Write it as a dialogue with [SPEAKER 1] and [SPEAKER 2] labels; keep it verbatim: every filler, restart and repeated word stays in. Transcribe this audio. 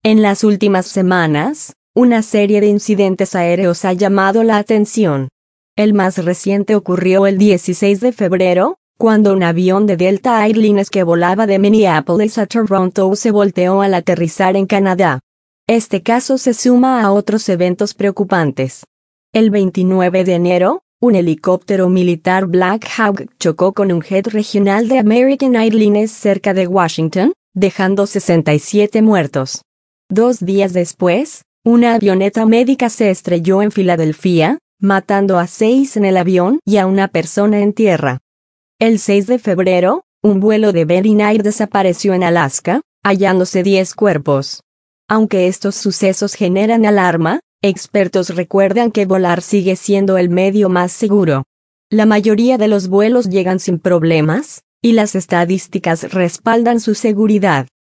[SPEAKER 1] En las últimas semanas, una serie de incidentes aéreos ha llamado la atención. El más reciente ocurrió el dieciséis de febrero, cuando un avión de Delta Airlines que volaba de Minneapolis a Toronto se volteó al aterrizar en Canadá. Este caso se suma a otros eventos preocupantes. El veintinueve de enero, un helicóptero militar Black Hawk chocó con un jet regional de American Airlines cerca de Washington, dejando sesenta y siete muertos. Dos días después, una avioneta médica se estrelló en Filadelfia, matando a seis en el avión y a una persona en tierra. El seis de febrero, un vuelo de Bering Air desapareció en Alaska, hallándose diez cuerpos. Aunque estos sucesos generan alarma, expertos recuerdan que volar sigue siendo el medio más seguro. La mayoría de los vuelos llegan sin problemas, y las estadísticas respaldan su seguridad.